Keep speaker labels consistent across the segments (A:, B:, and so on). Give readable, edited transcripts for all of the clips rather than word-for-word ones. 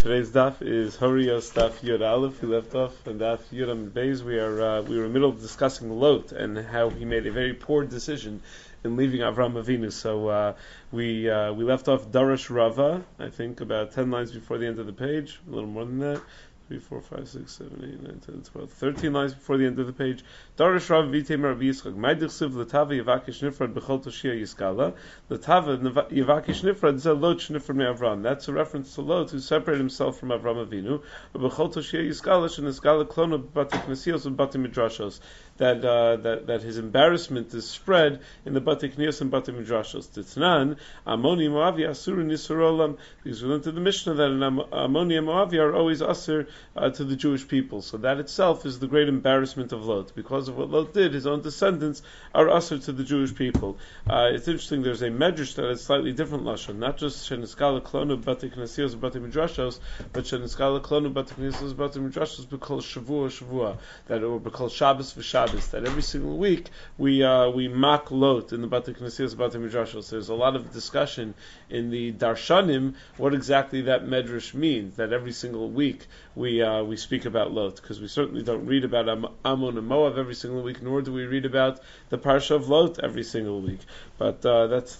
A: Today's daf is Horios daf Yud Aleph. We left off on daf Yud Amud Beis. We were in the middle of discussing Lot and how he made a very poor decision in leaving Avram Avinu. So we left off Darash Rava, I think about 10 lines before the end of the page, a little more than that. 3, 4, 5, 6, 7, 8, 9, 10, 12, 13 lines before the end of the page. Darash Rav Vitem Rabbi Yitzchak. Ma'dichsiv Latava Yavakish Nifrad B'chol Toshia Yiskala. Latava Yavakish Nifrad Zel Lot Shnifrad me'Avram. That's a reference to Lot, who separated himself from Avram Avinu. B'chol Toshia Yiskala Sheniskala Klono B'Bati Knesios and Bati Midrashos. That his embarrassment is spread in the Bati Knesios and Bati Midrashos. Titnan Amoni Moavi Asur Nisurolam. Because we learned in the Mishnah that Amoni and Moavi are always Asur to the Jewish people. So that itself is the great embarrassment of Lot. Because of what Lot did, his own descendants are Asur to the Jewish people. It's interesting, there's a medrash that has slightly different lashon, not just Sheniskala Klonu Bati Knesios and Bati Midrashos, but Sheniskala Klonu Bati Knesios and Bati Midrashos B'kol Shavua, that or B'kol Shabbos v'Shabbos, that every single week we mock Lot in the Bati Knesios and Bati Midrashos. There's a lot of discussion in the Darshanim what exactly that medrash means, that every single week we speak about Lot, because we certainly don't read about Ammon and Moab every single week, nor do we read about the parsha of Lot every single week. But that's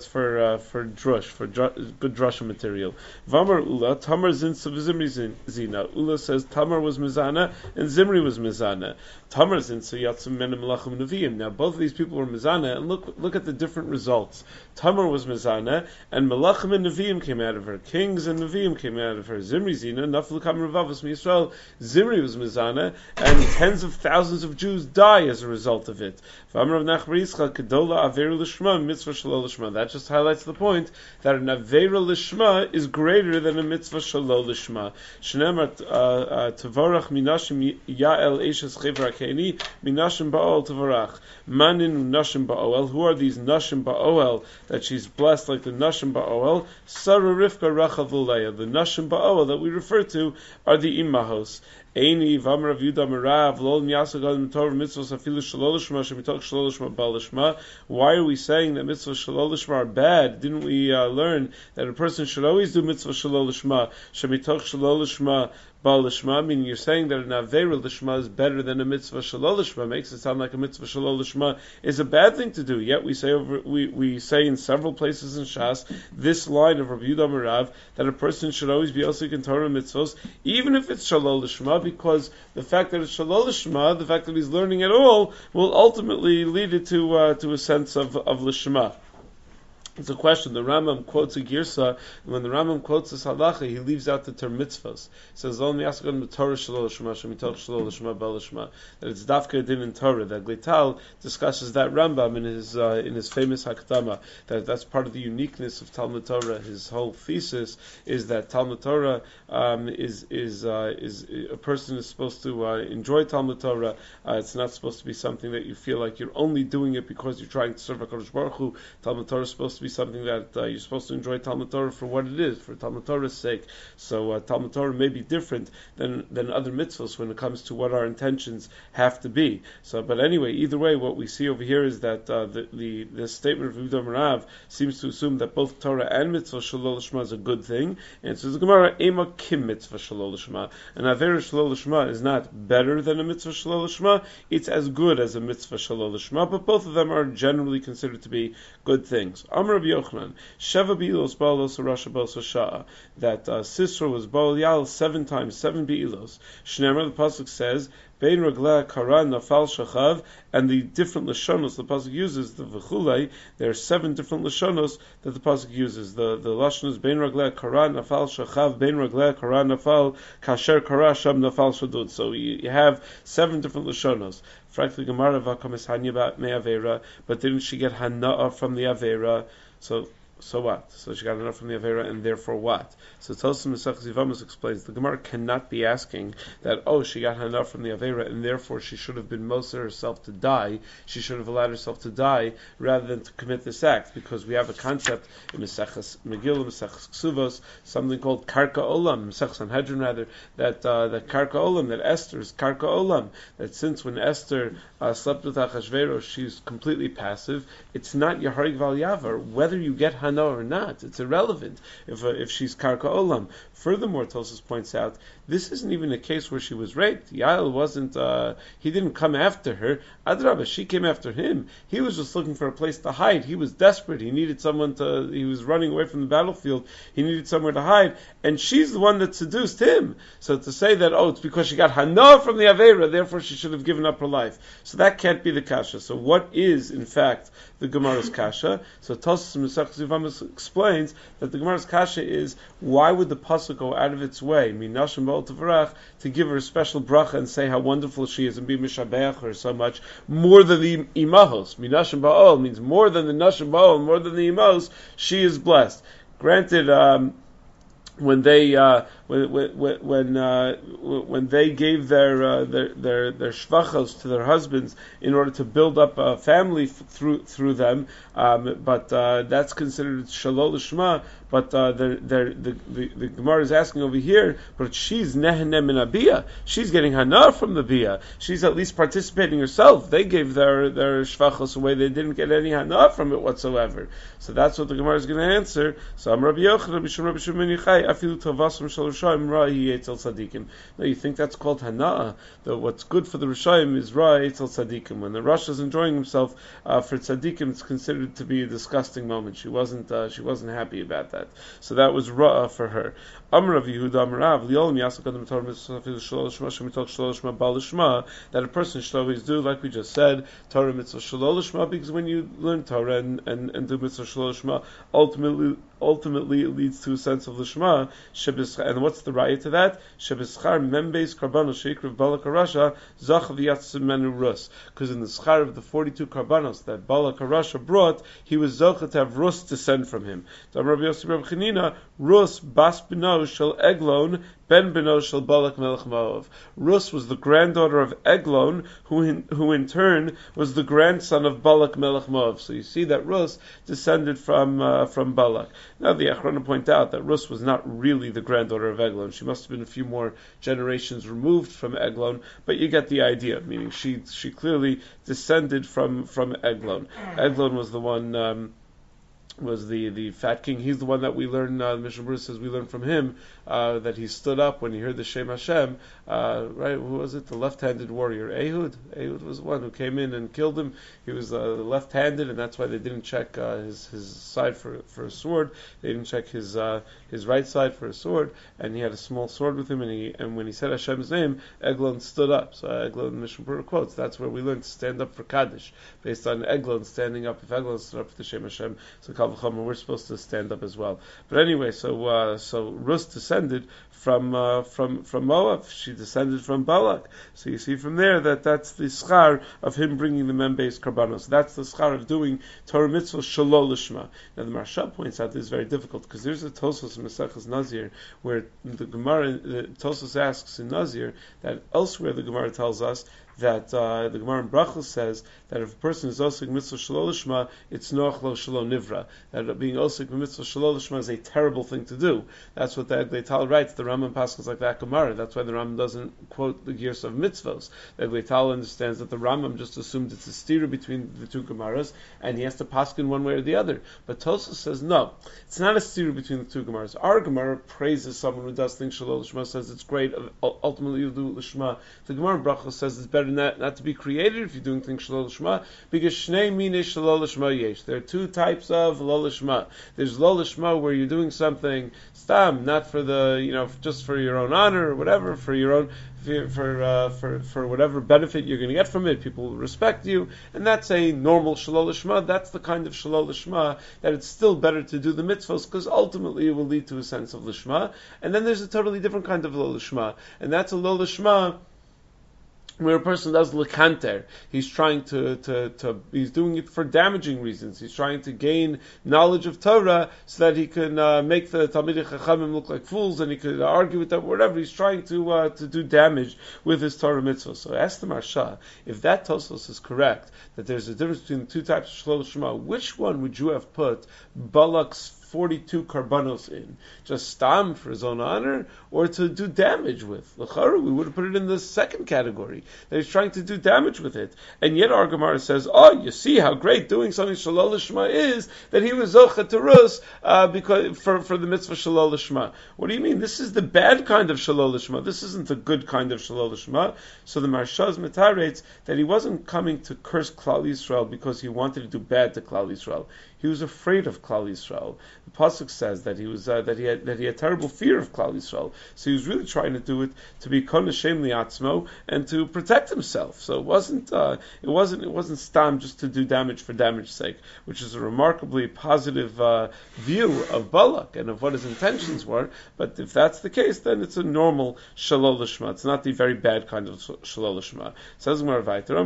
A: for drush, for good drasha material. Vamar Ula, Tamar Zimri Zina. Ula says Tamar was Mizana and Zimri was Mizana. Tamar Zinsa Yatsum Menem Melachim Neviim. Now both of these people were Mizana, and look at the different results. Tamar was Mizana, and Melachim and Neviim came out of her. Kings and Neviim came out of her. Zimri Zina, Naflu Kam Revavos Yisrael. Zimri was Mizana, and tens of thousands of Jews die as a result of it. Vamar Nachbar Yitzchak Kedola Averu Lishma Mitzvah Shalol Lishma. That just highlights the point that an Averu Lishma is greater than a Mitzvah Shalol Lishma. Shneimar Tavarach Minashim Yael Eishes Chevra Keni Minashim Ba'ol Tavarach Manin Nashim Ba'ol. Who are these Nashim Ba'ol that she's blessed like the Nashim Ba'ol? Sarah Rivka Rachel Vuleya. The Nashim Ba'ol that we refer to are the Immahos. Eini v'amar Rav Yudah Merav Lol Miyasag Adam Torah Mitzvos Afilu Shalol Lishma Shemitok Shalol Lishma Bal Lishma. Why are we saying that mitzvahs Shalol Lishma are bad? Didn't we learn that a person should always do mitzvah Shalol Lishma Shemitok Shalol Lishma Bal Lishma? Meaning you're saying that an Aveira Lishma is better than a mitzvah Shalol Lishma. Makes it sound like a mitzvah Shalol Lishma is a bad thing to do. Yet we say in several places in Shas this line of Rav Yudah Merav that a person should always be also in Torah mitzvahs, even if it's Shalol Lishma, because the fact that it's Shalol Lishma, the fact that he's learning at all, will ultimately lead it to a sense of Lishma. It's a question. The Rambam quotes a girsa, and when the Rambam quotes this halacha, he leaves out the term mitzvahs. He says, "Only askan the Torah shalol lishma, shemitoch shalol lishma bel lishma." That it's dafka din in Torah. That Glital discusses that Rambam in his famous Hakdama. That's part of the uniqueness of Talmud Torah. His whole thesis is that Talmud Torah is a person is supposed to enjoy Talmud Torah. It's not supposed to be something that you feel like you're only doing it because you're trying to serve HaKadosh Baruch Hu. Talmud Torah is supposed to be something that you're supposed to enjoy Talmud Torah for what it is, for Talmud Torah's sake. So Talmud Torah may be different than other mitzvahs when it comes to what our intentions have to be. So, but anyway, either way, what we see over here is that the statement of Yudah Merav seems to assume that both Torah and mitzvah Shalol Lishma is a good thing. And so the Gemara, Ema Kim mitzvah Shalol Lishma. An Avera Shalol Lishma is not better than a mitzvah Shalol Lishma. It's as good as a mitzvah Shalol Lishma, but both of them are generally considered to be good things. Amar Rabbi Yochanan, Sheva Be'ilos Ba'alos Rasha Ba'alos Sha'a, that Sisra was Ba'al Yal 7 times, 7 Be'ilos. Shneimar, the pasuk says, Bein Ragleh Kara Nafal Shachav, and the different Lashonos the pasuk uses, the V'chulei, there are 7 different Lashonos that the pasuk uses. The Lashon is Bein Ragleh Kara Nafal Shachav, Bein Ragleh Kara Nafal Kasher Kara Sham Nafal Shadud. So you have 7 different Lashonos. Frankly, Gemara Vakamis Hanya Me'avera, but didn't she get Hana'ah from the Avera? So what? So she got enough from the Avera, and therefore what? So Tosim Mesach Zivamus explains the Gemara cannot be asking that, she got enough from the Avera, and therefore she should have been Moser herself to die. She should have allowed herself to die rather than to commit this act, because we have a concept in Mesechus Megillah, Mesechus Ksuvos, something called Karka Olam, Mesechus Sanhedrin rather, that Karka Olam, that Esther is Karka Olam, that since when Esther slept with Achashverosh, she's completely passive. It's not Yaharig Val Yavar. Whether you get hana or not. It's irrelevant if she's karka olam. Furthermore, Tosfos points out, this isn't even a case where she was raped. Yael wasn't, he didn't come after her. Adrabah, she came after him. He was just looking for a place to hide. He was desperate. He needed someone he was running away from the battlefield. He needed somewhere to hide. And she's the one that seduced him. So to say that, it's because she got hana from the Aveira, therefore she should have given up her life. So that can't be the kasha. So what is, in fact, the Gemara's kasha? So Tosfos Mesachos Yevamos explains that the Gemara's kasha is, why would the pasuk go out of its way, Minashim Ba'al Tevarach, to give her a special bracha and say how wonderful she is and be mishabeach her so much, more than the imahos. Minashim Ba'al means more than the Nashim Ba'al, more than the imahos, she is blessed. Granted, when they when they gave their shvachos to their husbands in order to build up a family through them, but that's considered shalol lishma. But the Gemara is asking over here, but she's nehene min abiyah. She's getting hana from the biyah. She's at least participating herself. They gave their shvachos away. They didn't get any hana from it whatsoever. So that's what the Gemara is going to answer. So Am Rabbi Yochanan Rabbi Shimon Yochai afilu tovasam shel Rishayim ra yetzel tzadikim. No, you think that's called hana? What's good for the Rishayim is ra yetzel tzadikim. When the Rosh is enjoying himself for tzadikim, it's considered to be a disgusting moment. She wasn't happy about that. So that was ra'ah for her. Amar Rav Yehuda Amar Rav Liolim Yasok Adam Torah Mitzvah Shalol Shema Shemitok Shalol Shema Bal Shema, that a person should always do, like we just said, Torah Mitzvah Shalol Shema, because when you learn Torah and do Mitzvah Shalol Shema, ultimately it leads to a sense of Lishma. And what's the raya to that? Shebeschar Membeis Karbanos Sheikriv Balak Harasha Zach V'Yatzim Menu Rus, because in the schar of the 42 Karbanos that Balak Harasha brought, he was Zocha to have Rus descend from him. So Rabbi Yossi Rabbi Chanina, Rus Bas Bino Shel Eglon Ben Bino Shel Balak Melech Moav. Rus was the granddaughter of Eglon, who in turn was the grandson of Balak Melech Moav. So you see that Rus descended from Balak. Now the Achrona point out that Rus was not really the granddaughter of Eglon. She must have been a few more generations removed from Eglon, but you get the idea. Meaning she clearly descended from Eglon. Eglon was the one. Was the fat king. He's the one that we learn, the Mishnah Berurah says we learn from him, that he stood up when he heard the Shem Hashem, right, who was it? The left-handed warrior, Ehud. Ehud was the one who came in and killed him. He was left-handed, and that's why they didn't check his side for a sword. They didn't check his right side for a sword, and he had a small sword with him, and when he said Hashem's name, Eglon stood up. So Eglon, Mishnah Berurah quotes, that's where we learn to stand up for Kaddish, based on Eglon standing up. If Eglon stood up for the Shem Hashem, so we're supposed to stand up as well. But anyway, so Rus descended from Moab. She descended from Balak. So you see from there that's the schar of him bringing the Membeis Karbanos. That's the schar of doing Torah Mitzvah Shalol Lishma. Now the Maharsha points out this is very difficult because there's a Tosfos in Maseches Nazir where the Tosfos asks in Nazir that elsewhere the Gemara tells us that the Gemara in Brachos says that if a person is osik mitzvah shalol lishma, it's noach lo shalol nivra. That being osik mitzvah shalol lishma is a terrible thing to do. That's what the Eglei Tal writes. The Rambam passes like that Gemara. That's why the Rambam doesn't quote the gears of mitzvos. The Eglei Tal understands that the Rambam just assumed it's a stira between the two Gemaras, and he has to paskin one way or the other. But Tosfos says no, it's not a stira between the two Gemaras. Our Gemara praises someone who does things shalol lishma, says it's great. Ultimately, you do lishma. The Gemara in Brachos says it's better not to be created if you're doing things shalol lishma, because shnei minei shalol lishma yesh. There are two types of lo lishma. There's lo lishma where you're doing something stam, not for the just for your own honor or whatever, for your own for whatever benefit you're going to get from it. People will respect you, and that's a normal shalol lishma. That's the kind of shalol lishma that it's still better to do the mitzvos because ultimately it will lead to a sense of lishma. And then there's a totally different kind of lo lishma, and that's a lo lishma where a person does lekanter. He's trying to he's doing it for damaging reasons. He's trying to gain knowledge of Torah so that he can make the Talmidei Chachamim look like fools, and he could argue with them, whatever. He's trying to do damage with his Torah mitzvah. So ask the Maharsha, if that Tosfos is correct, that there's a difference between the two types of Shalol Shema, which one would you have put Balak's 42 karbanos in? Just stam for his own honor, or to do damage with? L'chara, we would have put it in the second category, that he's trying to do damage with it. And yet our Gemara says, oh, you see how great doing something shalol lishma is, that he was zocha to rus, because for the mitzvah shalol lishma. What do you mean? This is the bad kind of shalol lishma. This isn't the good kind of shalol lishma. So the Marshaz metareitz that he wasn't coming to curse Klal Yisrael because he wanted to do bad to Klal Yisrael. He was afraid of Klal Yisrael. The pasuk says that he was that he had terrible fear of Klal Yisrael. So he was really trying to do it to be kon Hashem liatzmo and to protect himself. So it wasn't stam just to do damage for damage's sake, which is a remarkably positive view of Balak and of what his intentions were. But if that's the case, then it's a normal shalol lishma. It's not the very bad kind of shalol lishma. Says Gemara Vayter,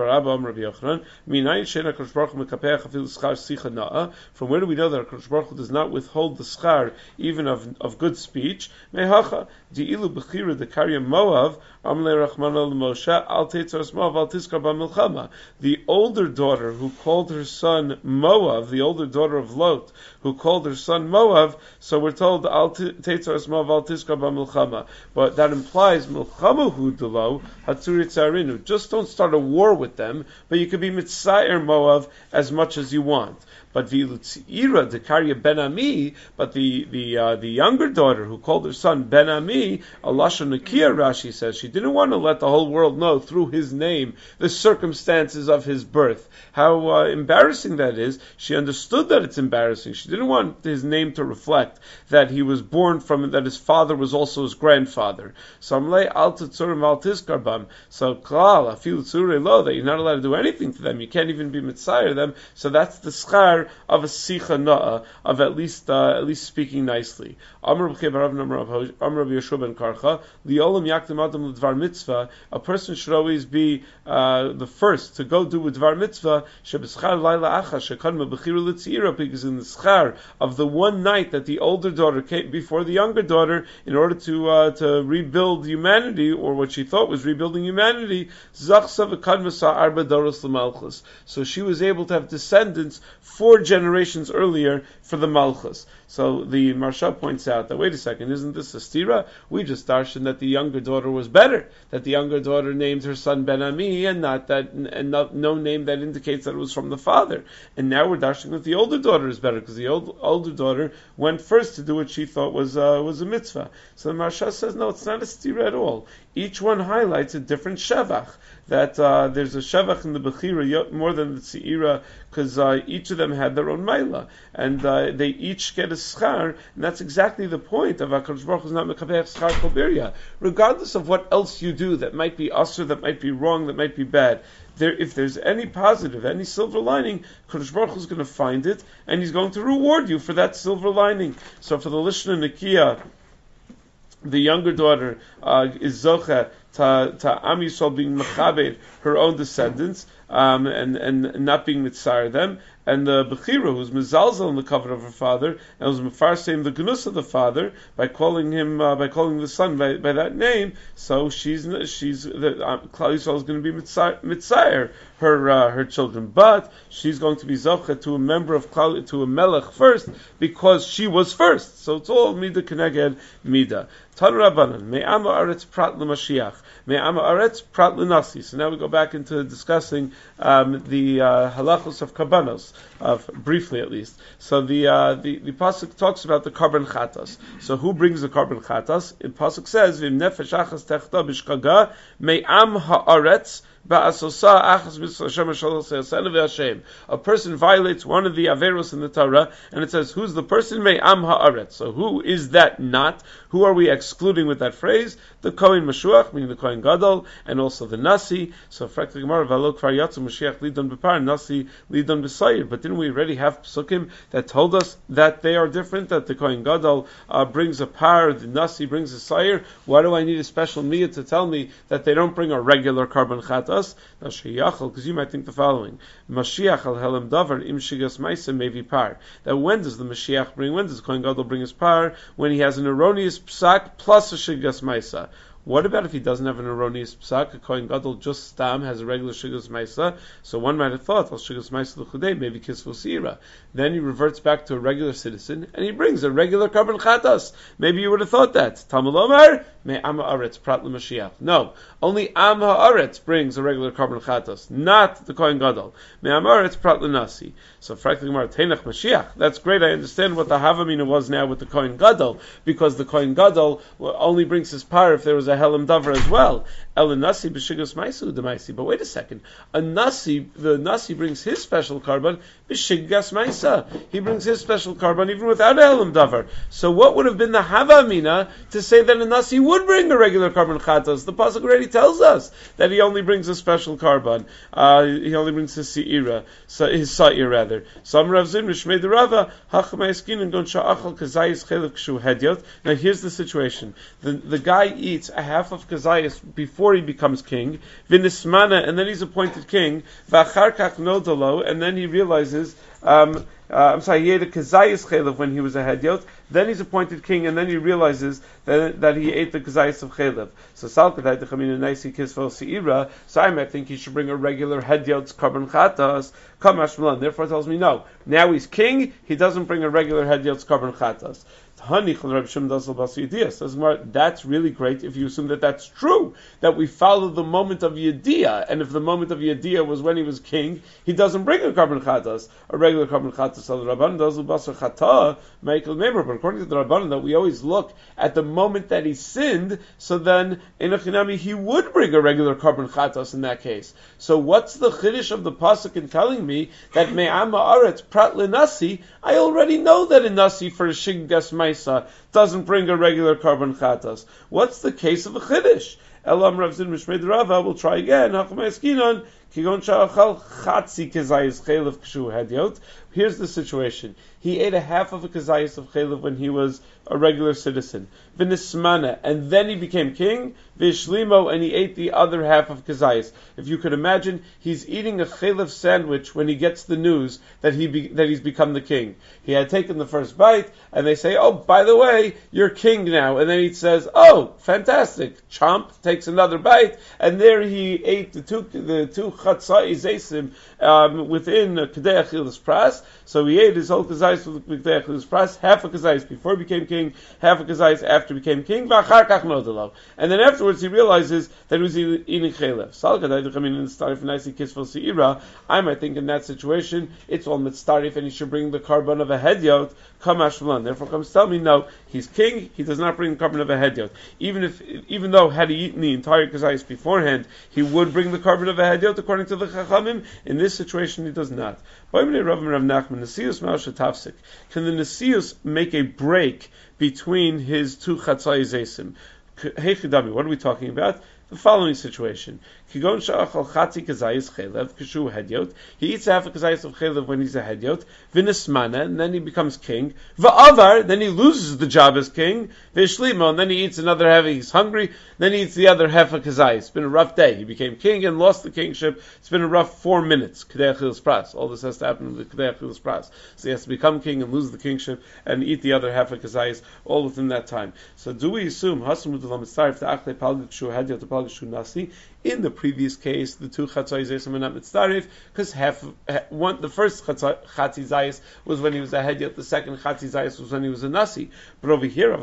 A: from where do we know that HaKadosh Baruch Hu does not withhold the schar even of good speech? Mehacha di'ilu b'chira dekarya Moav amle rachmana l'Moshe al teitzaras Moav al tiskar b'milchama. The older daughter who called her son Moav, the older daughter of Lot, who called her son Moav, so we're told al teitzaras Moav al tiskar b'milchama. But that implies milchama hu delo hatzuri tzarinu. Just don't start a war with them, but you could be mitzayer Moav as much as you want. But v'lutzira dekarya ben ami, but the younger daughter who called her son ben ami, Alasha Nakia, Rashi says, she didn't want to let the whole world know through his name the circumstances of his birth. How embarrassing that is. She understood that it's embarrassing. She didn't want his name to reflect that he was born from, that his father was also his grandfather. So Amlei al tetzurim al tiskarbam. So klal afil tzurei lo, that you're not allowed to do anything to them. You can't even be mitzayer them. So that's the schar of a sicha na'a, of at least speaking nicely. Amr Yeshua ben Karcha, Liolam yakdim adam l'dvar mitzvah. A person should always be the first to go do with dvar mitzvah. Shebeschar laila acha shekadma b'chiru l'tzira, because in the schar of the one night that the older daughter came before the younger daughter in order to rebuild humanity, or what she thought was rebuilding humanity, zachsa v'kadma sa arba doros l'malchus. So she was able to have descendants 4 generations earlier for the malchus. So the Marsha points out that, wait a second, isn't this a stira? We just darshan that the younger daughter was better, that the younger daughter named her son Ben Ami, and no name that indicates that it was from the father. And now we're darshan that the older daughter is better, because the older daughter went first to do what she thought was a mitzvah. So the Marsha says, no, it's not a stira at all. Each one highlights a different shevach. That there's a shevach in the Bechira more than the Tzeira, because each of them had their own maila, and they each get a schar, and that's exactly the point of HaKadosh Baruch Hu is not mekapeach schar kol birya. Regardless of what else you do that might be asur, that might be wrong, that might be bad, if there's any positive, any silver lining, HaKadosh Baruch Hu is going to find it, and He's going to reward you for that silver lining. So for the Lishna Nakia, the younger daughter is zocha to Am Yisrael being mechabed her own descendants, and not being mitzar them, and the Bechira, who's mezalzel in the cover of her father, and was mefarseim the gnus of the father by calling the son by that name. So she's the Klal Yisrael is going to be mitzayer her children, but she's going to be zocha to a member of Klal, to a melech first, because she was first. So it's all mida keneged mida. Tan Rabbanan me'ama aretz prat l'mashiach, me'ama aretz prat l'nasi. So now we go back into discussing the halachos of karbanos, briefly at least. So the pasuk talks about the karban chatas. So who brings the karban chatas? The pasuk says, "V'im nefesh achas techta b'shkaga me'am haaretz." A person violates one of the averos in the Torah, and it says, who's the person? Me'am ha'aretz. So who is that not? Who are we excluding with that phrase? The Kohen Mashuach, meaning the Kohen Gadol, and also the Nasi. So, Frakti Gemara, V'alo kvar yatzu Mashiach lidon b'par, Nasi lidon b'sayir. But didn't we already have psukim that told us that they are different, that the Kohen Gadol brings a par, the Nasi brings a sayir? Why do I need a special miyah to tell me that they don't bring a regular karban chata? Because you might think the following: Mashiach al helam davar im shigas ma'isa mevi par. That when does the Mashiach bring? When does Kohen Gadol bring his par? When he has an erroneous psak plus a shigas ma'isa. What about if he doesn't have an erroneous psak? A kohen gadol just stam has a regular shigas maisa, so one might have thought al shigas maisa l'chudei, maybe kisvul seira. Then he reverts back to a regular citizen and he brings a regular carbon chatas. Maybe you would have thought that. Talmud Omar me am haaretz prat l'mashiach. No, only am haaretz brings a regular carbon chatas, not the kohen gadol. Me am haaretz prat l'nasi. So frankly, Gemara Teinach Mashiach. That's great. I understand what the Havamina was now with the Kohen Gadol, because the Kohen Gadol only brings his power if there was a Helam Davar as well. El Nasi b'Shigas Maisu Demaisi. But wait a second. The Nasi brings his special carbon b'Shigas Maisa. He brings his special carbon even without a Helam Davar. So what would have been the Havamina to say that a Nasi would bring a regular carbon Chatos? The pasuk already tells us that he only brings a special carbon. He only brings his Seira, his Sa'ir rather. Some Rav Zin Rishmei the Rava Hachamaiskin and Gon Sha'achal Kazayis Chelek Kshu Hedyot. Now here's the situation: the guy eats a half of Kazayis before he becomes king, Vinismana, and then he's appointed king. V'acharkach Nodalo, and then he realizes. He ate a Kazayis Chelev when he was a Hedyot. Then he's appointed king, and then he realizes that he ate the Kazayis of Chelev. So Salkadai Techamina Naisi Kisvel Seira. So I might think he should bring a regular Hedyot's carbon chatas. Kamash Milan. Therefore, it tells me no. Now he's king. He doesn't bring a regular Hedyot's carbon chatas. That's really great if you assume that that's true, that we follow the moment of Yediyah, and if the moment of Yediyah was when he was king, he doesn't bring a carbon chatas, a regular carbon chatas. The Rabbanan does basar chata, Michael Memer, but according to the Rabbanan, that we always look at the moment that he sinned, so then in Achinami he would bring a regular carbon chatas in that case. So what's the chiddush of the pasuk in telling me that me'am haaretz prat lenasi? I already know that a nasi for a shiggas maisa doesn't bring a regular carbon chatas. What's the case of a chiddush? Elam Rav Zin Mishmei Rava. We'll try again. Hachmeiskinon kigon sha'achal chatzi kezayis chelev kshu hedyot. Here's the situation. He ate a half of a kazayis of chelev when he was a regular citizen. V'nismana, and then he became king. V'shlimo, and he ate the other half of kazayis. If you could imagine, he's eating a chelev sandwich when he gets the news that he's become the king. He had taken the first bite, and they say, "Oh, by the way, you're king now." And then he says, "Oh, fantastic!" Chomp takes another bite, and there he ate the two chatzai zesim within Kedei Achilas Pras. So he ate his whole kazayis with Kedei Achilas Pras, half a kazayis before he became king, half a kazayis after he became king. And then afterwards he realizes that he was eating chelev. I might think in that situation it's all mitzarif, and he should bring the carbon of a hedyot. Therefore, comes tell me, no, he's king. He does not bring the carbon of a hedyot. Even though had he eaten the entire kazayis beforehand, he would bring the carbon of a hedyot according to the chachamim. In this situation, he does not. Can the Nesius make a break between his two chatzai zesim? What are we talking about? The following situation. He eats half a kazayis of chelev when he's a hedyot, v'nismana, and then he becomes king. V'avar, then he loses the job as king. V'shlimo, and then he eats another half. He's hungry. Then he eats the other half of kazayis. It's been a rough day. He became king and lost the kingship. It's been a rough 4 minutes. Kedei Achilas Pras. All this has to happen with the Kedei Achilas Pras. So he has to become king and lose the kingship and eat the other half of kazayis all within that time. So do we assume in the previous case, the two chatzai zayis are not mitzarif, because the first chatzai zayis was when he was a hedyot, the second chatzai zayis was when he was a nasi. But over here,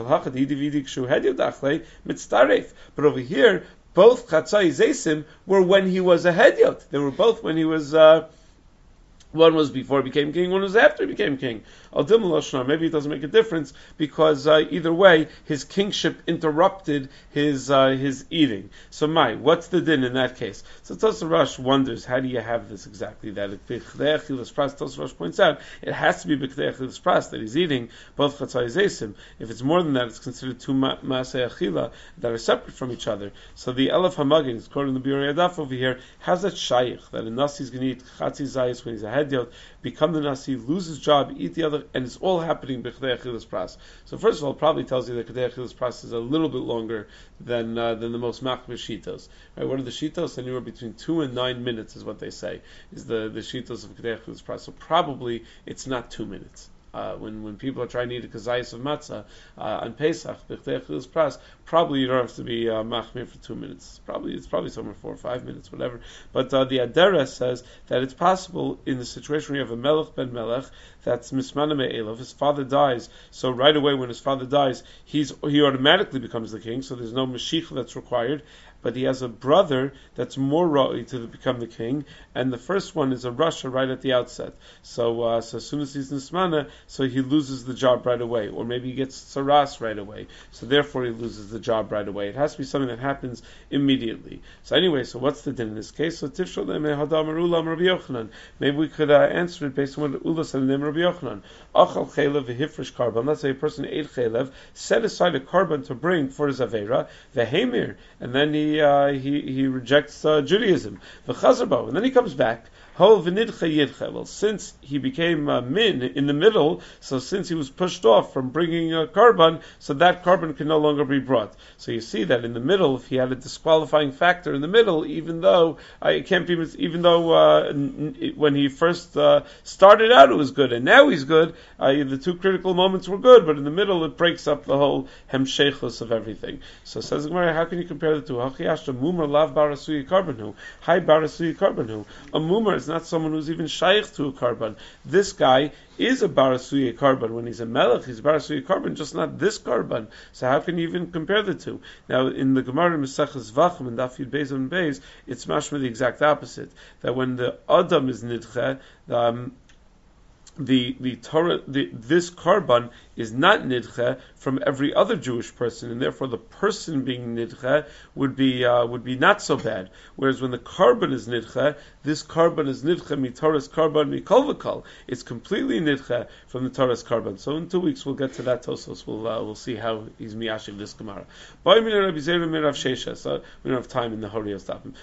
A: but over here, both chatzai zaysim were when he was a hedyot. They were both when he was. One was before he became king, one was after he became king. Maybe it doesn't make a difference, because either way, his kingship interrupted his eating. So what's the din in that case? So Tosfos Rosh wonders, how do you have this exactly? That Tosfos Rosh points out, it has to be B'Kedei Achilas Pras that he's eating both chatzai zesim. If it's more than that, it's considered two Maaseh Achila that are separate from each other. So the Elef Hamagin is quoting the Biur Yadaf over here. How's that shaykh that a nasi is going to eat chatzai zayis when he's a hedyot, become the nasi, lose his job, eat the other, and it's all happening b'Kedei Achilas Pras. So first of all, it probably tells you that Kedei Achilas Pras is a little bit longer than the most machmir shitos. Right? What are the shitos? Anywhere between 2 and 9 minutes is what they say is the shitos of Kedei Achilas Pras. So probably it's not 2 minutes. when people are trying to eat a kazayis of matzah on Pesach, pras, probably you don't have to be machmir for 2 minutes. It's probably somewhere 4 or 5 minutes, whatever. But the Adera says that it's possible in the situation where you have a melech ben melech that's mismana me'elav, his father dies, so right away when his father dies, he automatically becomes the king, so there's no mashiach that's required. But he has a brother that's more ra'i to become the king, and the first one is a rasha right at the outset. So as soon as he's nismana, so he loses the job right away, or maybe he gets saras right away. So therefore he loses the job right away. It has to be something that happens immediately. So anyway, so what's the din in this case? So tifshol hadam ulam Rabbi Yochanan. Maybe we could answer it based on what Ula said in the name of Rabbi Yochanan. Achal chelev v'hifresh karban. Let's say a person ate chelev, set aside a karban to bring for his avera, v'heimir, and then he rejects Judaism. V'chazarbo, and then he comes back. Well, since he became min in the middle, so since he was pushed off from bringing a karban, so that karban can no longer be brought. So you see that in the middle, if he had a disqualifying factor in the middle, even though when he first started out it was good, and now he's good, the two critical moments were good, but in the middle it breaks up the whole hemsheichus of everything. So says Gemara, how can you compare the two? Mumar lav barasuyi karbanhu, hi barasuyi karbanhu. A mumar is not someone who's even shaykh to a karban. This guy is a barasuye karban. When he's a melech, he's a barasuye karban, just not this karban. So how can you even compare the two? Now, in the Gemara Mesechus Vachim and Daf Yud Beis and Beis, it's mashma the exact opposite. That when the Adam is nidche, the Torah, this karban is not nidche from every other Jewish person, and therefore the person being nidche would be not so bad. Whereas when the karban is nidche, this karban is nidche mi Torah's karban mi kol v'kol. It's completely nidche from the Torah's karban. So in 2 weeks we'll get to that Tosos. We'll see how he's miyashiv this Gemara. We don't have time in the Hori Ostapim.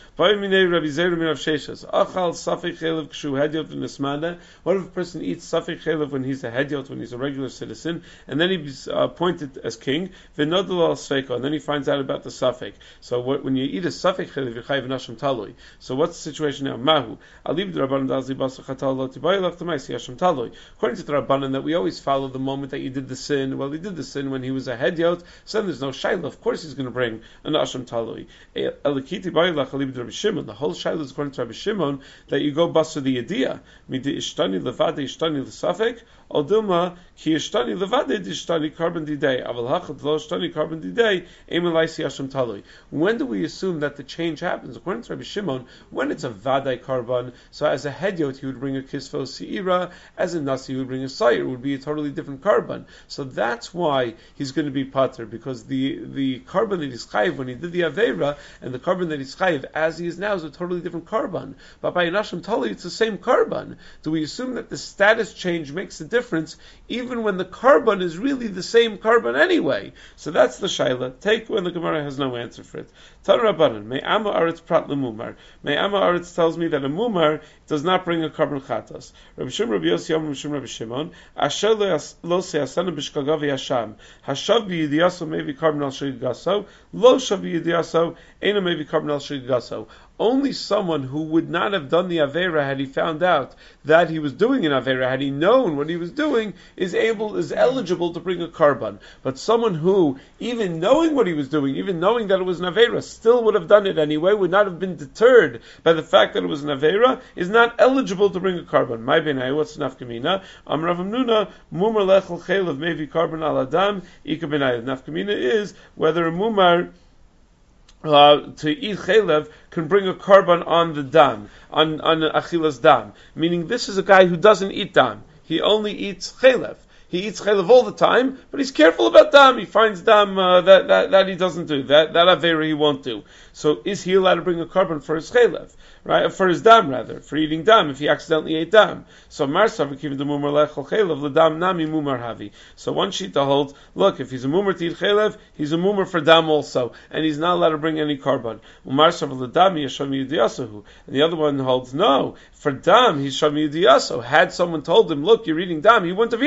A: What if a person eats safek chelev when he's a hedyot, when he's a regular citizen, and then he's appointed as king, v'nodel al sveiko, and then he finds out about the safek. So when you eat a safek chelev, you're chayiv nashim taloi. So what's the situation now? Mahu alib d'Rabbanan dazli basar chatal lo tibayilach t'maisi yashim taloi. According to the Rabbanan, that we always follow the moment that you did the sin. Well, he did the sin when he was a hedyot, so then there's no shayla. Of course, he's going to bring an asham taloi. Elikiti bayilach alib d'Rabbi Shimon. The whole shayla is according to Rabbi Shimon that you go basar the yediyah midi ishtani levade ishtani l'safek. Aldilma ki ishtani levade ishtani carbon didei aval hachad lo ishtani carbon didei emelaisi asham taloi. When do we assume that the change happens? According to Rabbi Shimon, when it's a vadai carbon, so as a hedyot he would bring a kisfo seira, as a nasi he would bring a sayir. It would be a totally different carbon. So that's why he's going to be pater, because the carbon that he's chayiv when he did the aveira and the carbon that he's chayiv as he is now is a totally different carbon. But by an asham taloi it's the same carbon. Do we assume that the status change makes a difference even when the carbon is really the same carbon anyway? So that's the shaila. Take when the Gemara has no answer for it. Tan Rabbanan, Me'ama Aretz Prat Lemumar. Me'ama Aretz tells me that a mumar does not bring a carbon chatas. Rabbi Shimon, Rabbi Yossi, Rabbi Shimon, Rabbi Shimon, Asher lo se'asana b'shkagav yasham. Hashav b'yidiyaso maybe carbon al shirigaso. Lo shav b'yidiyaso ena maybe carbon al shirigaso. Only someone who would not have done the Avera had he found out that he was doing an Avera, had he known what he was doing, is eligible to bring a carbon. But someone who, even knowing what he was doing, even knowing that it was an Avera, still would have done it anyway, would not have been deterred by the fact that it was an Avera, is not eligible to bring a carbon. My benai, what's nafkamina? Rav Hamnuna, mumar lechel chelev maybe carbon al adam, ika benai. Nafkamina is whether a mumar to eat chelev can bring a carbon on the dam, on achilas dam. Meaning this is a guy who doesn't eat dam. He only eats chelev. He eats chelev all the time, but he's careful about dam. He finds dam that he doesn't do. That avera he won't do. So is he allowed to bring a carbon for his chelev? Right? For his dam rather, for eating dam, if he accidentally ate dam. So Marsav kiv the mumar lechol chelev l'dam nami mumar havi. So one shita holds, look, if he's a mumar to eat chelev, he's a mumar for dam also, and he's not allowed to bring any carbon. Marsav l'dam yasham yidiyasahu. And the other one holds, no, for dam he's sham yidiyaso. Had someone told him, look, you're eating dam, he wouldn't have eaten it. He would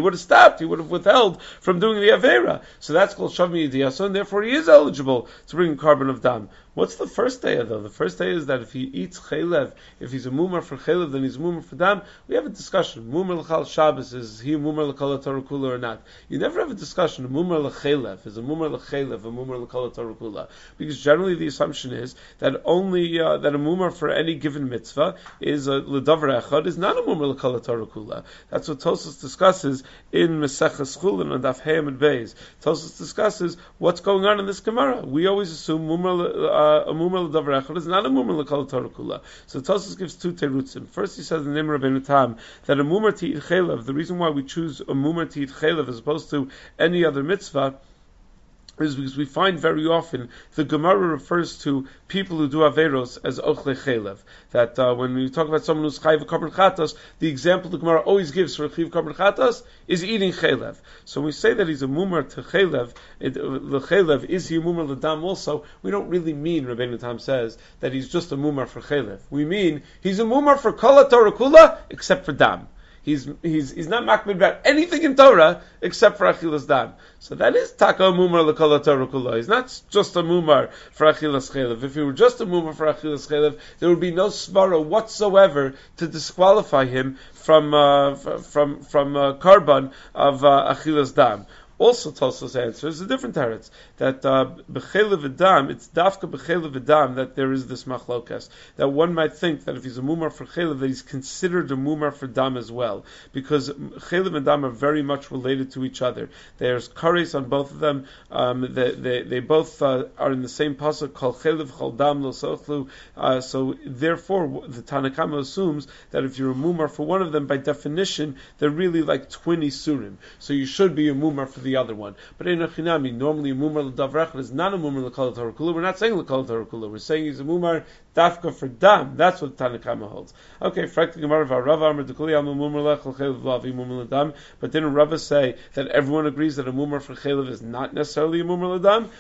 A: would have stopped, he would have withheld from doing the Avera. So that's called Shav Mi'idiyasa, and therefore he is eligible to bring a carbon of dam. What's the first day though? The first day is that if he eats chaylev, if he's a mumar for chaylev, then he's a mumar for dam. We have a discussion. Mumar l'chal Shabbos, is he a mumar l'kol Torah kula or not? You never have a discussion. A mumar l'chaylev is a mumar l'chaylev, a mumar l'kol Torah kula, because generally the assumption is that only that a mumar for any given mitzvah is a l'davar echad, is not a mumar l'kol Torah kula. That's what Tosfos discusses in Maseches Chulin and Daf Hayim and Beis. Tosfos discusses what's going on in this Gemara. We always assume a mumar l'davar echad is not a mumar l'kol Torah kula. So Tosfos gives two terutzim. First, he says in Nim Rabbeinu Tam that a mumar to eat chaylev, the reason why we choose a mumar to eat chaylev as opposed to any other mitzvah, is because we find very often the Gemara refers to people who do Averos as Ochle Chaylev. That when we talk about someone who's Chayiv Korban Chatas, the example the Gemara always gives for Chayiv Korban Chatas is eating Chaylev. So when we say that he's a mumar to Chaylev, the Chaylev, is he a mumar l'dam also? We don't really mean, Rabbeinu Tam says, that he's just a mumar for Chaylev. We mean he's a mumar for Kol Torah Kula except for dam. He's not makbid about anything in Torah except for achilas dam. So that is taka mumar l'kol Torah kula. He's not just a mumar for achilas chaylev. If he were just a mumar for achilas chaylev, there would be no svara whatsoever to disqualify him from karban of achilas dam. Also, Tosfos answers a different teretz that b'chelev v'dam, it's dafka b'chelev v'dam that there is this machlokas, that one might think that if he's a mumar for chelev, that he's considered a mumar for dam as well, because chelev and dam are very much related to each other. There's kares on both of them. They both are in the same pasuk called chelev chol dam lo sochlu. So therefore, the Tanakama assumes that if you're a mumar for one of them, by definition, they're really like twin isurim. So you should be a mumar for the other one. But in Achinami, normally a mumar l'davar echad is not a mumar l'kol Torah kula. We're not saying l'kol Torah kula. We're saying he's a mumar dafka for dam. That's what Tanakama holds. Okay, frak the Gemara Rav Amar dekuli al mumar lechol chaylev lavi mumar l'dam. But didn't Rava say that everyone agrees that a mumar for chaylev is not necessarily a mumar l'dam?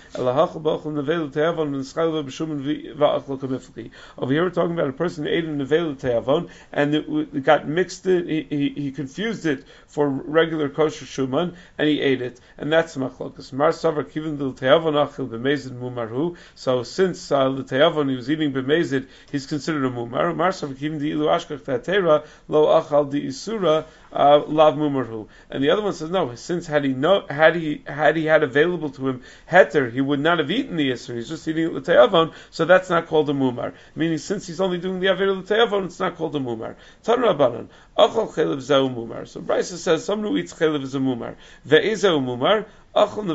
A: Over here we're talking about a person who ate a nevel te'avon and it got mixed in. He confused it for regular kosher shuman and he ate it. And that's machlokas. Mar savar kivin the te'avon achil b'mezid mumarhu. So since the te'avon he was eating b'mezid, he's considered a mumar. Mar savar kivin the ilu ashkach ta'atera lo achal di isura lav mumarhu. And the other one says no. Since had he had available to him heter, he would not have eaten the isur. He's just eating the te'avon, so that's not called a mumar. Meaning, since he's only doing the aver the te'avon, it's not called a mumar. Tan Rabbanan achal chaylev zeu mumar. So Brisa says someone who eats chaylev is a mumar. Ve'ezeu mumar. Someone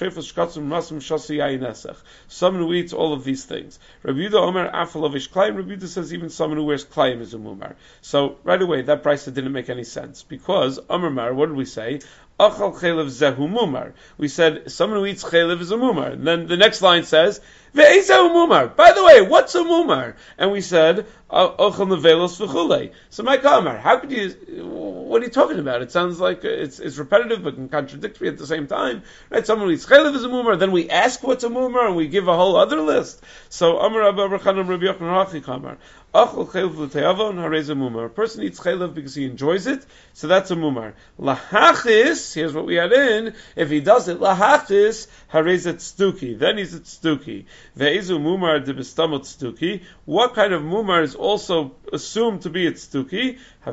A: who eats all of these things. Rabbi Yehuda Omer Afalovish Klaim. Rabbi Yehuda says even someone who wears Klaim is a mumar. So right away that brisa didn't make any sense because Omer Mar, what did we say? Achal chaylev zehu mumar. We said someone who eats chaylev is a mumar. And then the next line says ve'ezehu mumar. By the way, what's a mumar? And we said ochel nevelos v'chulei. So my comment, how could you? What are you talking about? It sounds like it's repetitive but contradictory at the same time. Right? Someone who eats chaylev is a mumar. Then we ask what's a mumar and we give a whole other list. So Amar Abba Rechanam Rabbi Yochanan Hachi Kamar. Achol chaylev l'te'avon harei mumar. A person eats chaylev because he enjoys it, so that's a mumar. Lahachis, here's what we add in. If he does it, lahachis harei tzduki. Then he's a tzduki. Ve'ezu mumar de bestamot tzduki. What kind of mumar is also assumed to be a tzduki?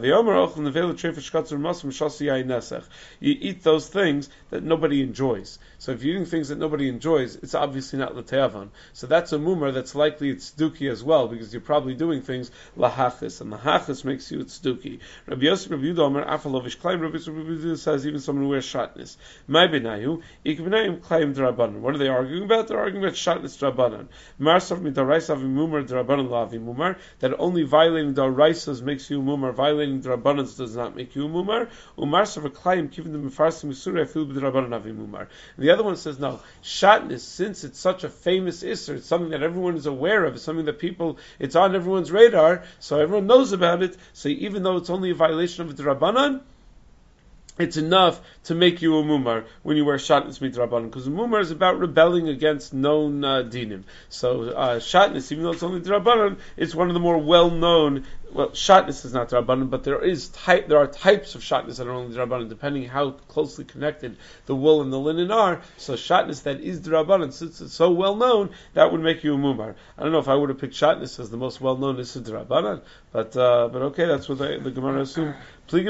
A: You eat those things that nobody enjoys. So if you're eating things that nobody enjoys, it's obviously not l'te'avon. So that's a mumar that's likely it's tzduki as well, because you're probably doing things lahachis, and lahachis makes you tzduki. Rabbi Yosef, Rabbi Yehuda Omer Afalovish Klaim. Rabbi Yehuda says even someone who wears shatnez. My benayu ikbenayim klaim d'rabanan. What are they arguing about? They're arguing about shatnez d'rabanan. Marsav midaraisa v'mumar d'rabanan lavi mumar. That only violating d'raisas makes you mumar. Violating d'rabanans does not make you mumar. Umarsav klaim given the mefarsim surah fil b'drabanan avi mumar. The other one says no. Shatnez, since it's such a famous isser, it's something that everyone is aware of. It's something that it's on everyone's radar, so everyone knows about it. So even though it's only a violation of the Rabbanan, it's enough to make you a mumar when you wear shatnez midrabanan, because a mumar is about rebelling against known dinim. So shatnez, even though it's only drabanan, it's one of the more well-known well, shatnez is not Rabbanan, but there are types of shatnez that are only Rabbanan, depending how closely connected the wool and the linen are. So shatnez that is Rabbanan, since it's so well known, that would make you a mumar. I don't know if I would have picked shatnez as the most well known is Rabbanan, but okay, that's what the Gemara assumed. One of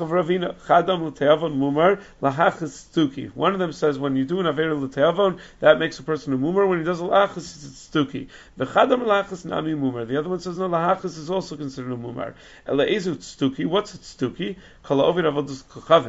A: them says when you do an avera l'teavon, that makes a person a mumar. When he does a lachas, it's stuki. The other one says no, lahachas is also considered a mumar. Stuki. What's it stuki? Someone who's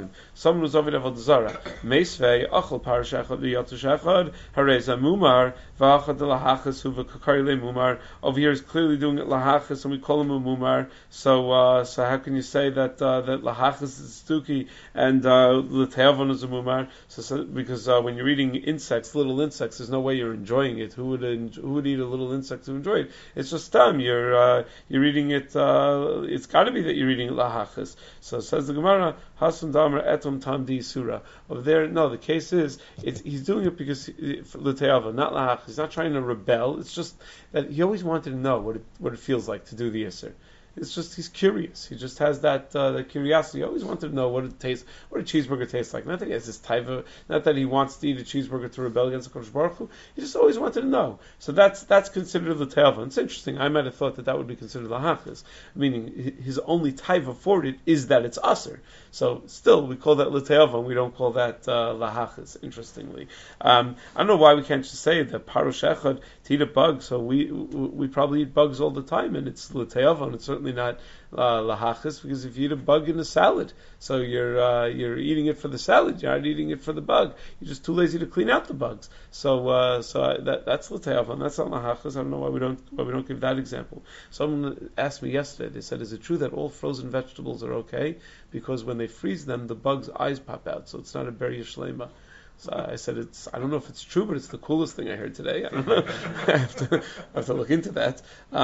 A: ovid avodah zara. Meisvei achol parashachad v'yatushachad hareza mumar v'achad lahachas hu v'kakari le mumar. Over here is clearly doing it lahachas, and we call him a mumar. So how can you say that lahachas is stuki and l'teavon is a mumar? So because when you're eating insects, little insects, there's no way you're enjoying it. Who would eat a little insect to enjoy it? It's just you're eating it. It's got to be that you're eating it lahachas. So it says the Gemara, Hasan Damer Etom Tam Di Surah. Over there, no, the case is, he's doing it because l'teava, not lahach. He's not trying to rebel. It's just that he always wanted to know what it feels like to do the Yisr. It's just he's curious. He just has that curiosity. He always wanted to know what a cheeseburger tastes like. Not that he has this taiva, not that he wants to eat a cheeseburger to rebel against the Kodesh Baruch Hu. He just always wanted to know. So that's considered the taiva. It's interesting. I might have thought that would be considered lahachas, meaning his only taiva for it is that it's aser. So still, we call that l'teava, and we don't call that lahachas. Interestingly, I don't know why we can't just say that parush echad to eat a bug. So we probably eat bugs all the time, and it's l'teava, and it's certainly not lahachas, because if you eat a bug in a salad, so you're eating it for the salad, you're not eating it for the bug. You're just too lazy to clean out the bugs. So that's l'teava, and that's not lahachas. I don't know why we don't give that example. Someone asked me yesterday. They said, "Is it true that all frozen vegetables are okay because when they freeze them, the bug's eyes pop out, so it's not a beria shlema?" So I said, I don't know if it's true, but it's the coolest thing I heard today. I don't know. I have to look into that.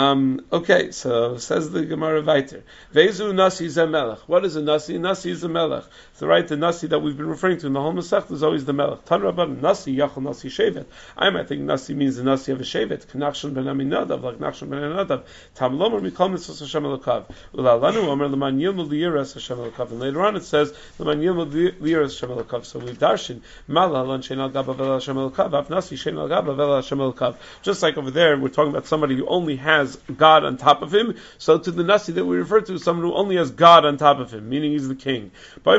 A: Okay, so says the Gemara weiter. Vezu nasi ze melech. What is a nasi? Nasi is a melech. So right, the nasi that we've been referring to in the whole Masech is always the melech. Tan Rabban, nasi yachol nasi shevet. I might think nasi means the nasi of a shevet. Knachshon ben Aminadav, like Nachshon ben Aminadav. Tam lomer mikol mitzvos Hashem elokav. Ulalanu omer leman yilmud liyiras Hashem elokav. And later on it says leman yilmud liyiras Hashem elokav. So we've darshan. Just like over there, we're talking about somebody who only has God on top of him. So to the Nasi that we refer to is someone who only has God on top of him, meaning he's the king. What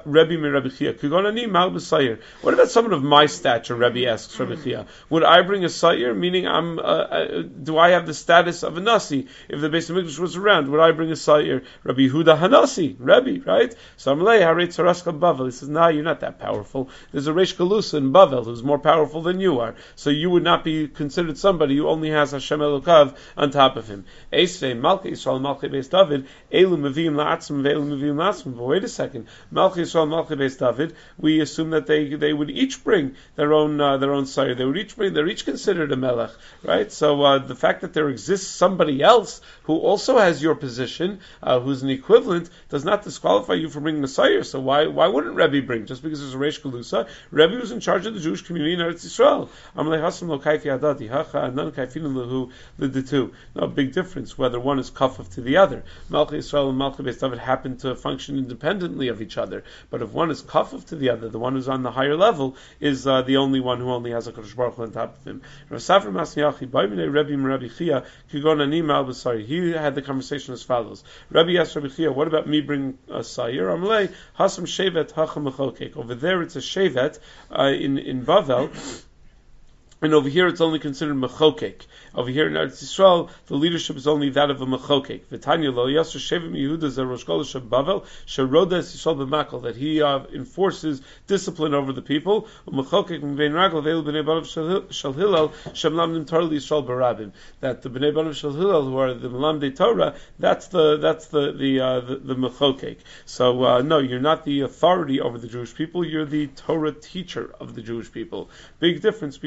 A: about someone of my stature? Rebbe asks Rabbi Chia. Would I bring a sayir? Meaning, do I have the status of a Nasi? If the Beis Hamikdash was around, would I bring a sayir? Rabbi Yehuda Hanasi, Rebbe, right? So Amalei Harei Tzaraska Bavel. He says, nah, you're not that powerful. There's a Reish Galusa in Bavel who's more powerful than you are. So you would not be considered somebody who only has Hashem Elokav on top of him. Eisrei Malchei Yisrael Malchei Beis David Elu Meviim La'atzim Ve'elu Meviim La'atzim. But wait a second, Malchei Yisrael Malchei Beis David, we assume that they would each bring their own sire. They're each considered a melech, right? So the fact that there exists somebody else who also has your position, who's an equivalent, does not disqualify you from bringing a sire. So why wouldn't Rebbe bring? Just because there's a Reish Galusa, Rebbe was in charge of the Jewish community in Eretz Yisrael. No big difference whether one is kafaf to the other. Malchei Yisrael and Malchei Beis David happen to function independently of each other. But if one is kafaf to the other, the one who's on the higher level is the only one who only has a Kodesh Baruch Hu on top of him. He had the conversation as follows. Rabbi asked Rabbi Chia, what about me bring a sayir? Amalei hasam shevet hacham mechokek. Over there it's a shevet in Bavel. And over here, it's only considered mechokek. Over here in Eretz Yisrael, the leadership is only that of a mechokek. V'tanya lo yasser shevim Yehuda ze rosh kodesh Bavel sheroda es Yisrael b'makol, that he enforces discipline over the people. Mechokek m'bein ragel ve'elu b'nei banav shel Hillel shem lamdim Torah Yisrael barabim. That the b'nei banav shel Hillel, who are the lamdei Torah, that's the mechokek. So no, you're not the authority over the Jewish people. You're the Torah teacher of the Jewish people. Big difference between the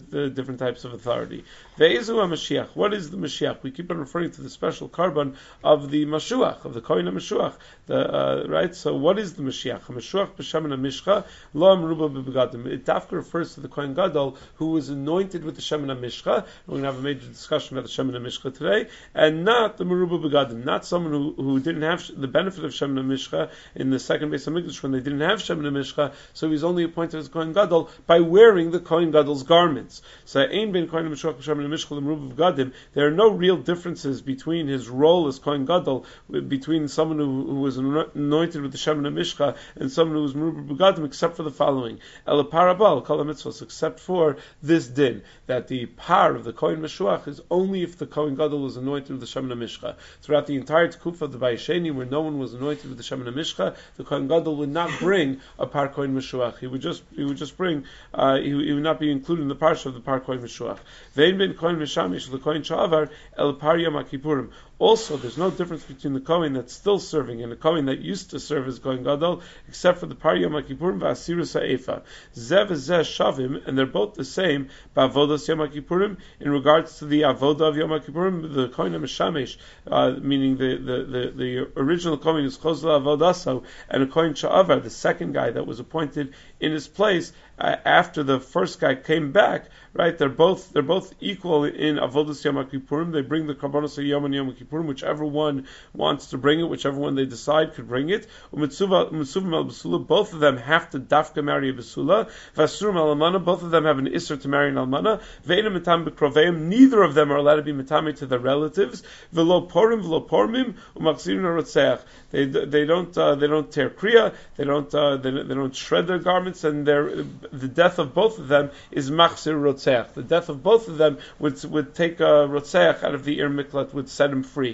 A: the different types of authority. Ve'ezu HaMashiach. What is the Mashiach? We keep on referring to the special carbon of the Mashuach, of the Kohen HaMashuach. Right? So what is the Mashiach? HaMashuach b'Shemen HaMishcha lo amruba b'begadim. It dafka refers to the Kohen Gadol who was anointed with the Shemen HaMishcha. We're going to have a major discussion about the Shemen HaMishcha today, and not the Meruba b'Gadim, not someone who didn't have the benefit of Shemen HaMishcha in the second Beis HaMikdash when they didn't have Shemen HaMishcha, so he's only appointed as Kohen Gadol by wearing the Kohen Gadol's garments. So Ein ben Kohen HaMashuach b'Shemen HaMishcha l'Meruba b'Gadim. There are no real differences between his role as Kohen Gadol, between someone who was anointed with the Shemen HaMishcha and someone who was Meruba b'Gadim, except for the following: El parabal kol mitzvos, except for this din that the par of the Kohen Mashuach is only if the Kohen Gadol was anointed with the Shemen HaMishcha. Throughout the entire Tekufa of the Bayesheni, where no one was anointed with the Shemen HaMishcha, the Kohen Gadol would not bring a par Kohen Mashuach. He would just bring. He would not be included in the parsha of the par Kohen Mashuach. Ve'en ben Kohen Mishamish the Kohen Sha'avar el par Yom HaKippurim. Also, there's no difference between the Kohen that's still serving and the Kohen that used to serve as Kohen Gadol, except for the par Yom HaKippurim v'asirus ha'efa. Zeh v'zeh shavim, and they're both the same ba'avodas Yom HaKippurim in regards to the avodah of Yom HaKippurim. The Kohen HaMeshamesh, meaning the original Kohen is chozeh avodaso, and a Kohen Sha'avar, the second guy that was appointed in his place after the first guy came back. Right, they're both equal in avodas Yom HaKippurim. They bring the karbanos of Yom and Yom Kippurim, whichever one wants to bring it, whichever one they decide could bring it. U'mitzuva al basula, both of them have to dafka marry a basula. V'asurim al almana, both of them have an isser to marry an almana. Ve'ena mitam b'kroveim, neither of them are allowed to be mitame to their relatives. V'lo porim v'lo pormim u'machzirin harotzeach. They don't tear kriya. They don't shred their garments, and the death of both of them is machzir rotzeach. The death of both of them would take rotzeach out of the Ir Miklat, would set him free.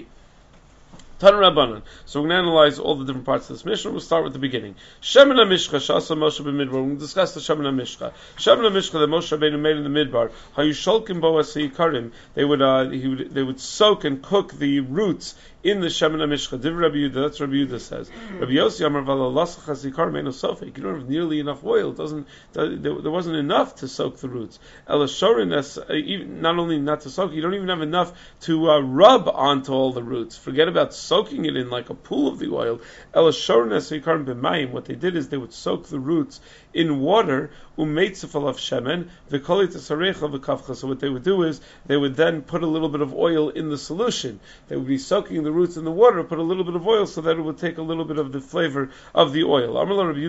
A: Tan Rabbanan. So we're going to analyze all the different parts of this Mishnah. We'll start with the beginning. Shemen HaMishcha Shasa Moshe b'Midbar. We're going to discuss the Shemen HaMishcha. Shemen HaMishcha that Moshe Rabbeinu made in the Midbar. Hayusholkim bo asiyikarim. They would soak and cook the roots in the Shemen HaMishcha. Div Rabbi Yehuda, that's Rabbi Yehuda says. Rabbi Yossi Amar Vala Lasach HaZikar Meino Sofek. You don't have nearly enough oil. There wasn't enough to soak the roots. Elashorin, not only not to soak, you don't even have enough to rub onto all the roots. Forget about soaking it in like a pool of the oil. Elashorin HaZikar B'mayim. What they did is they would soak the roots in water, umeitzefal of shemen, v'kolit asarecha v'kafcha. So what they would do is they would then put a little bit of oil in the solution. They would be soaking the roots in the water, put a little bit of oil so that it would take a little bit of the flavor of the oil.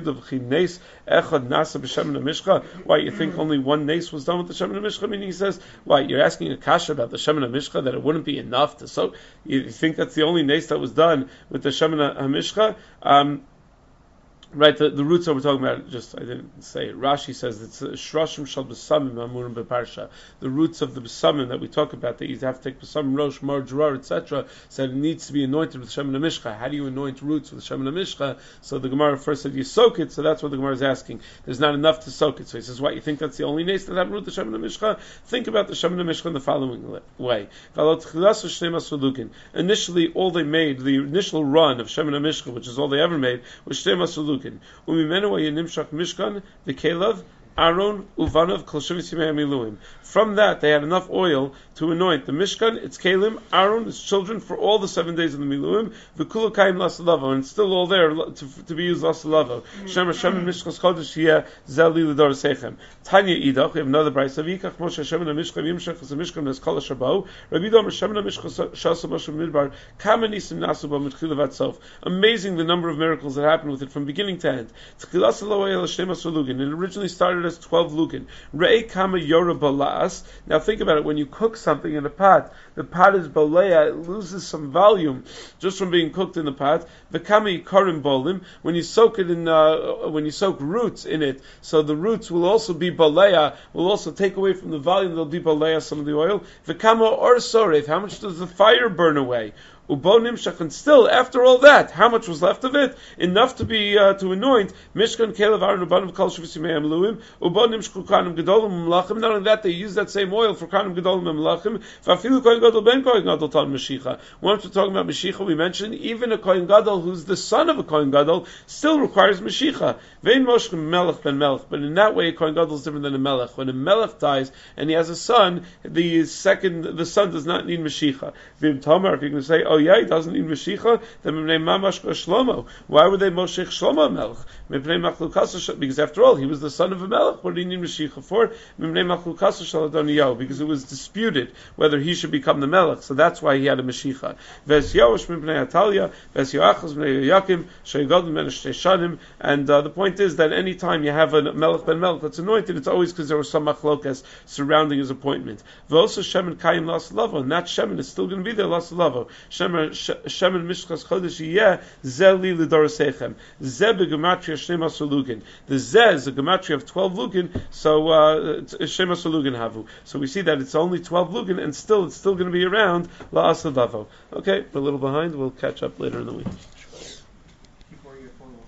A: Why, you think only one nace was done with the Shemen HaMishcha? Meaning he says, why, you're asking a kasha about the Shemen HaMishcha, that it wouldn't be enough to soak? You think that's the only nace that was done with the Shemen HaMishcha? Right, the roots that we're talking about, I didn't say it. Rashi says it's Shrashim Shal B'Samim Amurim B'Parsha. The roots of the B'Samim that we talk about, that you have to take B'Samim, Rosh, Mar, Gerar, etc., said it needs to be anointed with Shemen HaMishcha. How do you anoint roots with Shemen HaMishcha? So the Gemara first said you soak it, so that's what the Gemara is asking. There's not enough to soak it. So he says, what, you think that's the only nace that have root the Shemen HaMishcha? Think about the Shemen HaMishcha in the following way. Initially, all they made, the initial run of Shemen HaMishcha, which is all they ever made, was Shnei Masulukin. Umimenu Nimshach Mishkan, the Kelev, Aaron, Uvanav, Kol Shevis Yimei HaMiluim. From that, they had enough oil to anoint the Mishkan, its Kalim, Aaron, its children, for all the 7 days of the Miluim, V'kulu Kaim Lasalavo, and it's still all there to be used Lasalavo. Shem Hashem Mishkas Kodesh Yeh Zeli L'dor Sechem. Tanya Idach, we have another price of Yikach Moshe Hashem HaMishkan Yimshach as a Mishkan as Kol HaShabau. Rabbi Dom Hashem HaMishkan Shasa Moshe Midbar Kama Nisim Nasu Ba Mitchil Vatsof. Amazing the number of miracles that happened with it from beginning to end. Tchilas Elohei El Shnei Masur Lugin. It originally started as 12 Lugin. Rei Kama Yora Balas. Now think about it, when you cook something in a pot, the pot is balea, it loses some volume just from being cooked in the pot. V'kami karim bolim, when you soak it in, when you soak roots in it, so the roots will also be balea, will also take away from the volume, there'll be balea, some of the oil. V'kama or soref, how much does the fire burn away? Ubo nimshach, and still after all that, how much was left of it? Enough to be to anoint Mishkan Kelev Aaron Ubanim Kol Shvisimei Amluim Ubo nimshchu Kanim Gedolim Melachim. Not only that, they use that same oil for Kanim Gedolim and Melachim. Vafilu Kohen Gadol Ben Kohen Gadol Tan Mashiach. Once we're talking about Mashiach, we mentioned even a Kohen Gadol who's the son of a Kohen Gadol still requires Mashiach. Vein Moshe Melech Ben Melech. But in that way, a Kohen Gadol is different than a Melech. When a Melech dies and he has a son, the son does not need Mashiach. Vim Tamar, if you're going to say, oh yeah, he doesn't need Mashiach, then Mipnei Mamash Shlomo. Why would they Moshe Shlomo Melech? Because after all, he was the son of a Melech. What did he need Mashiach for? Because it was disputed whether he should become the Melech. So that's why he had a Mashiach. And the point is that any time you have a Melech ben Melech that's anointed, it's always because there was some machlokas surrounding his appointment. Also Shemin Kayim Las Lavo, and that Shemin is still going to be there, Las Lavo. Shemin Mishchas Chodesh Yeh, Zeh Li L'Dorasechem. Zeh Begematria Shnei Lugin. The Zeh is a gematria of 12 Lugin, so Shema Lugin Havu. So we see that it's only 12 Lugin, and it's still going to be around La Asa Lavo. Okay, we're a little behind. We'll catch up later in the week.